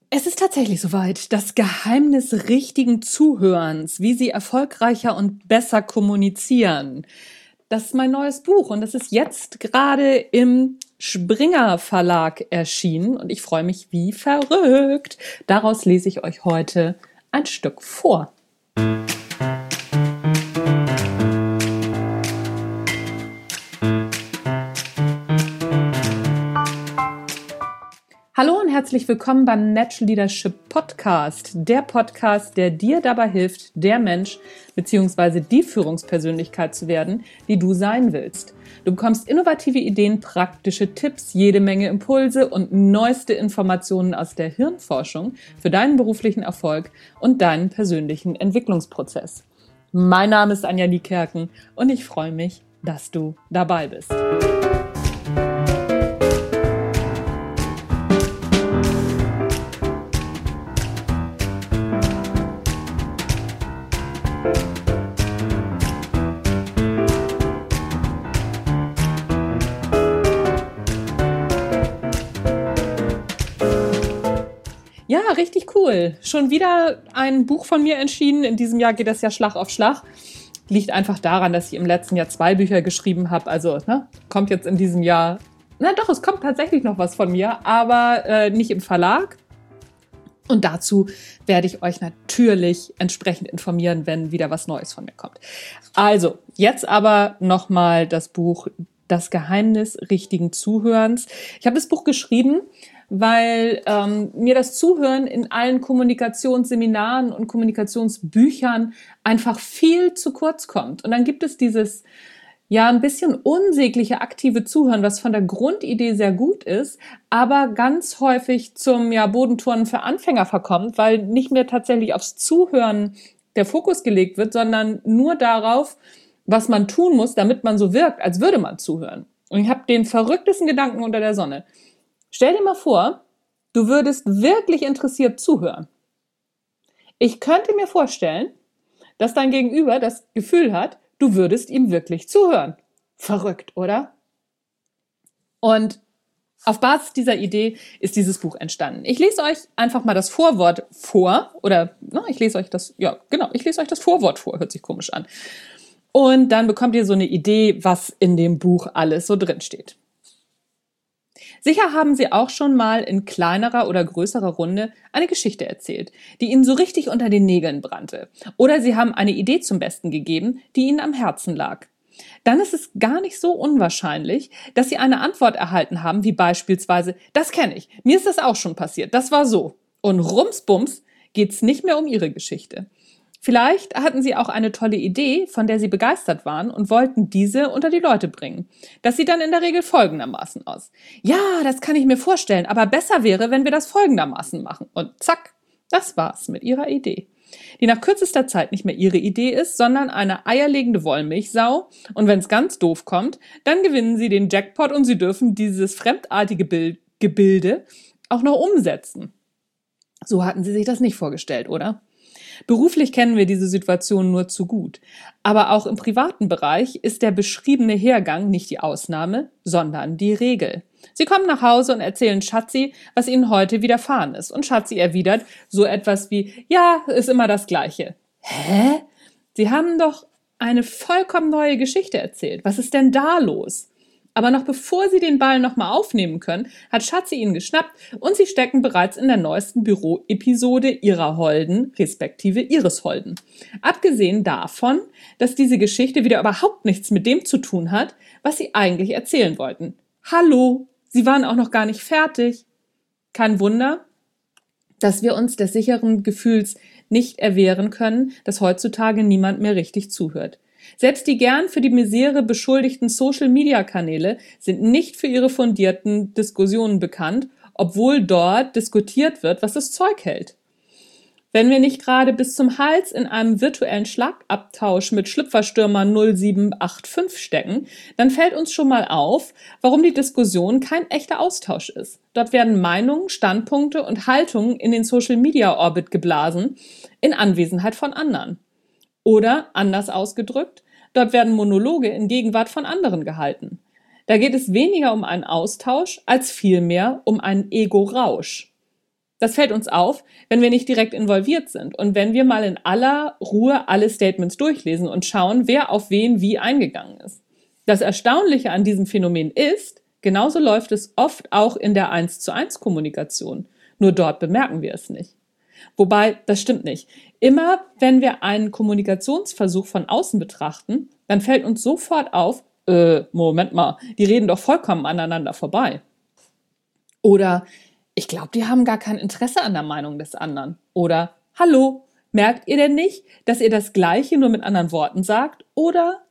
Es ist tatsächlich soweit. Das Geheimnis richtigen Zuhörens, wie Sie erfolgreicher und besser kommunizieren. Das ist mein neues Buch und das ist jetzt gerade im Springer Verlag erschienen und ich freue mich wie verrückt. Daraus lese ich euch heute ein Stück vor. Hallo und herzlich willkommen beim Natural Leadership Podcast, der Podcast, der dir dabei hilft, der Mensch bzw. die Führungspersönlichkeit zu werden, die du sein willst. Du bekommst innovative Ideen, praktische Tipps, jede Menge Impulse und neueste Informationen aus der Hirnforschung für deinen beruflichen Erfolg und deinen persönlichen Entwicklungsprozess. Mein Name ist Anja Niekerken und ich freue mich, dass du dabei bist. Ja, richtig cool. Schon wieder ein Buch von mir erschienen. In diesem Jahr geht das ja Schlag auf Schlag. Liegt einfach daran, dass ich im letzten Jahr 2 Bücher geschrieben habe. Also kommt jetzt in diesem Jahr, es kommt tatsächlich noch was von mir, aber nicht im Verlag. Und dazu werde ich euch natürlich entsprechend informieren, wenn wieder was Neues von mir kommt. Also, jetzt aber nochmal das Buch Das Geheimnis richtigen Zuhörens. Ich habe das Buch geschrieben, weil mir das Zuhören in allen Kommunikationsseminaren und Kommunikationsbüchern einfach viel zu kurz kommt. Und dann gibt es dieses ein bisschen unsägliche aktive Zuhören, was von der Grundidee sehr gut ist, aber ganz häufig zum Bodenturnen für Anfänger verkommt, weil nicht mehr tatsächlich aufs Zuhören der Fokus gelegt wird, sondern nur darauf, was man tun muss, damit man so wirkt, als würde man zuhören. Und ich habe den verrücktesten Gedanken unter der Sonne. Stell dir mal vor, du würdest wirklich interessiert zuhören. Ich könnte mir vorstellen, dass dein Gegenüber das Gefühl hat, du würdest ihm wirklich zuhören. Verrückt, oder? Und auf Basis dieser Idee ist dieses Buch entstanden. Ich lese euch einfach mal das Vorwort vor, ich lese euch das Vorwort vor, hört sich komisch an. Und dann bekommt ihr so eine Idee, was in dem Buch alles so drin steht. Sicher haben Sie auch schon mal in kleinerer oder größerer Runde eine Geschichte erzählt, die Ihnen so richtig unter den Nägeln brannte. Oder Sie haben eine Idee zum Besten gegeben, die Ihnen am Herzen lag. Dann ist es gar nicht so unwahrscheinlich, dass Sie eine Antwort erhalten haben, wie beispielsweise, das kenne ich, mir ist das auch schon passiert, das war so. Und rumsbums geht's nicht mehr um Ihre Geschichte. Vielleicht hatten Sie auch eine tolle Idee, von der Sie begeistert waren und wollten diese unter die Leute bringen. Das sieht dann in der Regel folgendermaßen aus. Ja, das kann ich mir vorstellen, aber besser wäre, wenn wir das folgendermaßen machen. Und zack, das war's mit Ihrer Idee. Die nach kürzester Zeit nicht mehr Ihre Idee ist, sondern eine eierlegende Wollmilchsau. Und wenn es ganz doof kommt, dann gewinnen Sie den Jackpot und Sie dürfen dieses fremdartige Gebilde auch noch umsetzen. So hatten Sie sich das nicht vorgestellt, oder? Beruflich kennen wir diese Situation nur zu gut. Aber auch im privaten Bereich ist der beschriebene Hergang nicht die Ausnahme, sondern die Regel. Sie kommen nach Hause und erzählen Schatzi, was Ihnen heute widerfahren ist. Und Schatzi erwidert so etwas wie, ja, ist immer das Gleiche. Hä? Sie haben doch eine vollkommen neue Geschichte erzählt. Was ist denn da los? Aber noch bevor Sie den Ball nochmal aufnehmen können, hat Schatzi ihn geschnappt und Sie stecken bereits in der neuesten Büroepisode Ihrer Holden, respektive Ihres Holden. Abgesehen davon, dass diese Geschichte wieder überhaupt nichts mit dem zu tun hat, was Sie eigentlich erzählen wollten. Hallo, Sie waren auch noch gar nicht fertig. Kein Wunder, dass wir uns des sicheren Gefühls nicht erwehren können, dass heutzutage niemand mehr richtig zuhört. Selbst die gern für die Misere beschuldigten Social-Media-Kanäle sind nicht für ihre fundierten Diskussionen bekannt, obwohl dort diskutiert wird, was das Zeug hält. Wenn wir nicht gerade bis zum Hals in einem virtuellen Schlagabtausch mit Schlüpferstürmer 0785 stecken, dann fällt uns schon mal auf, warum die Diskussion kein echter Austausch ist. Dort werden Meinungen, Standpunkte und Haltungen in den Social-Media-Orbit geblasen, in Anwesenheit von anderen. Oder, anders ausgedrückt, dort werden Monologe in Gegenwart von anderen gehalten. Da geht es weniger um einen Austausch, als vielmehr um einen Ego-Rausch. Das fällt uns auf, wenn wir nicht direkt involviert sind und wenn wir mal in aller Ruhe alle Statements durchlesen und schauen, wer auf wen wie eingegangen ist. Das Erstaunliche an diesem Phänomen ist, genauso läuft es oft auch in der 1:1 Kommunikation. Nur dort bemerken wir es nicht. Wobei, das stimmt nicht. Immer wenn wir einen Kommunikationsversuch von außen betrachten, dann fällt uns sofort auf, Moment mal, die reden doch vollkommen aneinander vorbei. Oder, ich glaube, die haben gar kein Interesse an der Meinung des anderen. Oder, hallo, merkt ihr denn nicht, dass ihr das Gleiche nur mit anderen Worten sagt? Oder.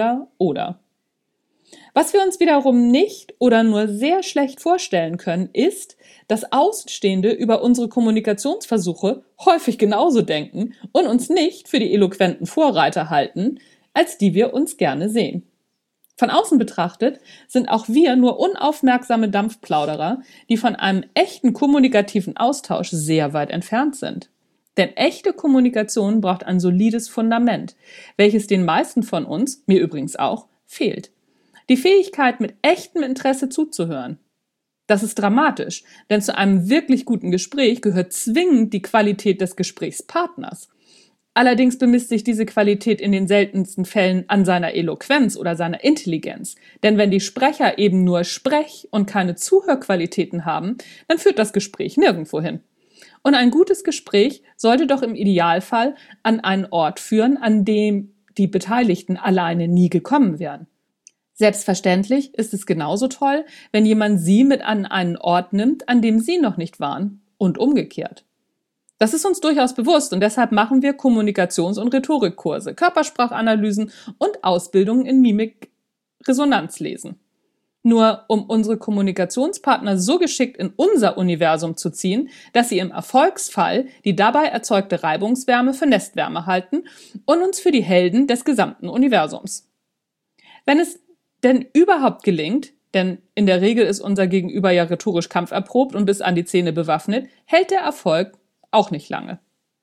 Was wir uns wiederum nicht oder nur sehr schlecht vorstellen können, ist, dass Außenstehende über unsere Kommunikationsversuche häufig genauso denken und uns nicht für die eloquenten Vorreiter halten, als die wir uns gerne sehen. Von außen betrachtet sind auch wir nur unaufmerksame Dampfplauderer, die von einem echten kommunikativen Austausch sehr weit entfernt sind. Denn echte Kommunikation braucht ein solides Fundament, welches den meisten von uns, mir übrigens auch, fehlt. Die Fähigkeit, mit echtem Interesse zuzuhören. Das ist dramatisch, denn zu einem wirklich guten Gespräch gehört zwingend die Qualität des Gesprächspartners. Allerdings bemisst sich diese Qualität in den seltensten Fällen an seiner Eloquenz oder seiner Intelligenz. Denn wenn die Sprecher eben nur Sprech- und keine Zuhörqualitäten haben, dann führt das Gespräch nirgendwo hin. Und ein gutes Gespräch sollte doch im Idealfall an einen Ort führen, an dem die Beteiligten alleine nie gekommen wären. Selbstverständlich ist es genauso toll, wenn jemand Sie mit an einen Ort nimmt, an dem Sie noch nicht waren und umgekehrt. Das ist uns durchaus bewusst und deshalb machen wir Kommunikations- und Rhetorikkurse, Körpersprachanalysen und Ausbildungen in Mimik-Resonanzlesen. Nur um unsere Kommunikationspartner so geschickt in unser Universum zu ziehen, dass sie im Erfolgsfall die dabei erzeugte Reibungswärme für Nestwärme halten und uns für die Helden des gesamten Universums. Wenn es denn überhaupt gelingt, denn in der Regel ist unser Gegenüber ja rhetorisch kampferprobt und bis an die Zähne bewaffnet, hält der Erfolg auch nicht lange.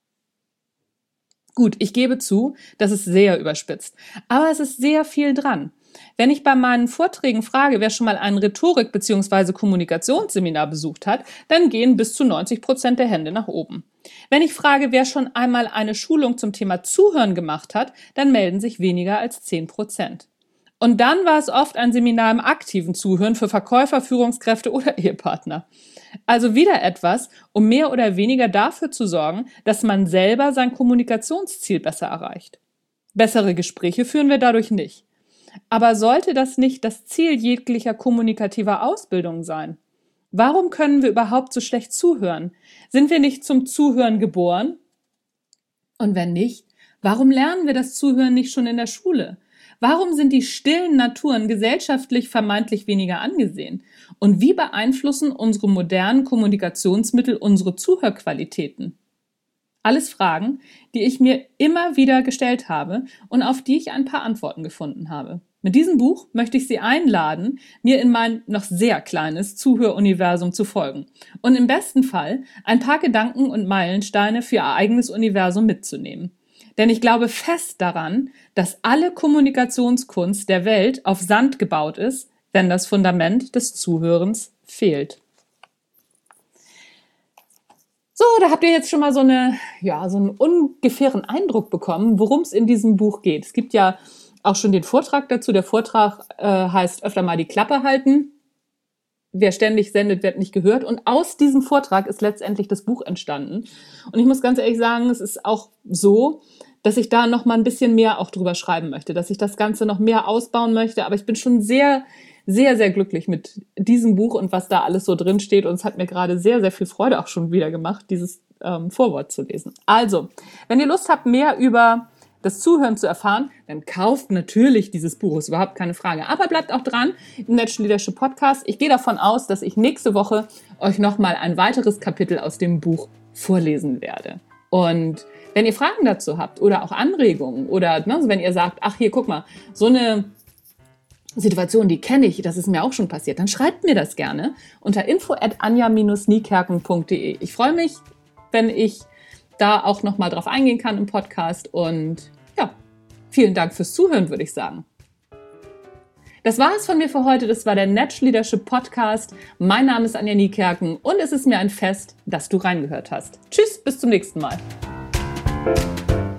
Gut, ich gebe zu, das ist sehr überspitzt, aber es ist sehr viel dran. Wenn ich bei meinen Vorträgen frage, wer schon mal ein Rhetorik- bzw. Kommunikationsseminar besucht hat, dann gehen bis zu 90% der Hände nach oben. Wenn ich frage, wer schon einmal eine Schulung zum Thema Zuhören gemacht hat, dann melden sich weniger als 10%. Und dann war es oft ein Seminar im aktiven Zuhören für Verkäufer, Führungskräfte oder Ehepartner. Also wieder etwas, um mehr oder weniger dafür zu sorgen, dass man selber sein Kommunikationsziel besser erreicht. Bessere Gespräche führen wir dadurch nicht. Aber sollte das nicht das Ziel jeglicher kommunikativer Ausbildung sein? Warum können wir überhaupt so schlecht zuhören? Sind wir nicht zum Zuhören geboren? Und wenn nicht, warum lernen wir das Zuhören nicht schon in der Schule? Warum sind die stillen Naturen gesellschaftlich vermeintlich weniger angesehen? Und wie beeinflussen unsere modernen Kommunikationsmittel unsere Zuhörqualitäten? Alles Fragen, die ich mir immer wieder gestellt habe und auf die ich ein paar Antworten gefunden habe. Mit diesem Buch möchte ich Sie einladen, mir in mein noch sehr kleines Zuhöruniversum zu folgen und im besten Fall ein paar Gedanken und Meilensteine für Ihr eigenes Universum mitzunehmen. Denn ich glaube fest daran, dass alle Kommunikationskunst der Welt auf Sand gebaut ist, wenn das Fundament des Zuhörens fehlt. So, da habt ihr jetzt schon mal so einen ungefähren Eindruck bekommen, worum es in diesem Buch geht. Es gibt ja auch schon den Vortrag dazu. Der Vortrag heißt öfter mal die Klappe halten. Wer ständig sendet, wird nicht gehört. Und aus diesem Vortrag ist letztendlich das Buch entstanden. Und ich muss ganz ehrlich sagen, es ist auch so, dass ich da noch mal ein bisschen mehr auch drüber schreiben möchte, dass ich das Ganze noch mehr ausbauen möchte. Aber ich bin schon sehr, sehr, sehr glücklich mit diesem Buch und was da alles so drin steht. Und es hat mir gerade sehr, sehr viel Freude auch schon wieder gemacht, dieses Vorwort zu lesen. Also, wenn ihr Lust habt, mehr über das Zuhören zu erfahren, dann kauft natürlich dieses Buch, ist überhaupt keine Frage. Aber bleibt auch dran im Natural Leadership Podcast. Ich gehe davon aus, dass ich nächste Woche euch nochmal ein weiteres Kapitel aus dem Buch vorlesen werde. Und wenn ihr Fragen dazu habt oder auch Anregungen oder wenn ihr sagt, ach hier, guck mal, so eine Situation, die kenne ich, das ist mir auch schon passiert, dann schreibt mir das gerne unter info@anja-niekerken.de. Ich freue mich, wenn ich da auch nochmal drauf eingehen kann im Podcast und ja, vielen Dank fürs Zuhören, würde ich sagen. Das war es von mir für heute. Das war der Natch Leadership Podcast. Mein Name ist Anja Niekerken und es ist mir ein Fest, dass du reingehört hast. Tschüss, bis zum nächsten Mal.